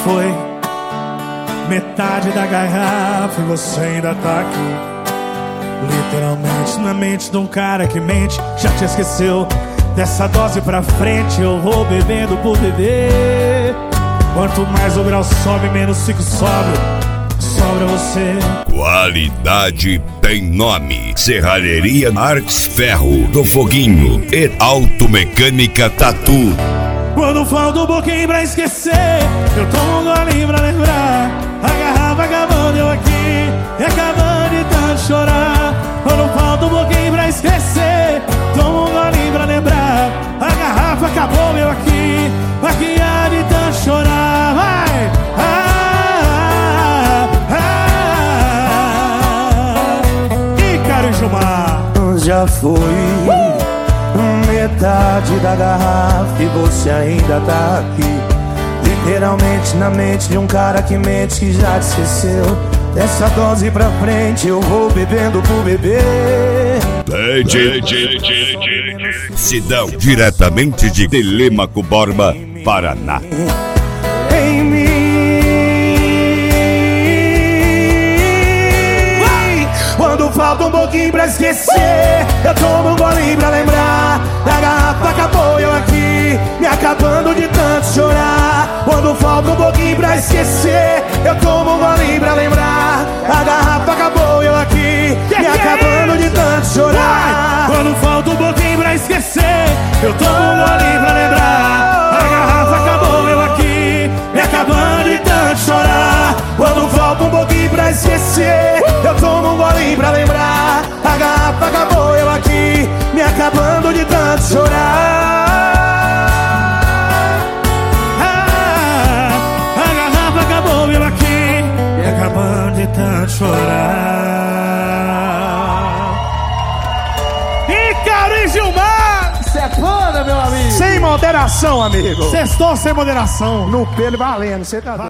foi metade da garrafa e você ainda tá aqui. Literalmente na mente de um cara que mente. Já te esqueceu? Dessa dose pra frente eu vou bebendo por beber. Quanto mais o grau sobe, menos fico sóbrio. Sobra você. Qualidade tem nome. Serralheria Marques Ferro do Foguinho e Automecânica Tatu. Quando falta um pouquinho pra esquecer, eu tomo um golinho pra lembrar. A garrafa acabando, eu aqui e acabando de tanto chorar. Quando falta um pouquinho pra esquecer, tomo um golinho pra lembrar. A garrafa acabou, eu aqui há de tanto chorar. Vai! Ícaro e Gilmar. Já foi metade da garrafa e você ainda tá aqui. Literalmente na mente de um cara que mente, que já te esqueceu. Dessa dose pra frente eu vou bebendo por beber. Sidão, diretamente de Telêmaco Borba, Paraná. Em mim. Quando falta um pouquinho pra esquecer, eu tomo um golinho pra lembrar. A garrafa acabou, eu aqui me acabando de tanto chorar. Quando falta um pouquinho pra esquecer, eu tomo um golinho pra lembrar. A garrafa acabou, eu aqui me acabando de tanto chorar. Quando falta um pouquinho pra esquecer, eu tomo um golinho pra lembrar. A garrafa acabou, eu aqui me acabando de tanto chorar. Quando falta um pouquinho pra esquecer, eu tomo um golinho pra lembrar. A garrafa acabou, eu aqui me acabando de tanto chorar. A garrafa acabou, eu aqui me acabando de tanto chorar. Ícaro e Gilmar! Isso é foda, meu amigo. Sem moderação, amigo. Sextou sem moderação. No pelo valendo, você tá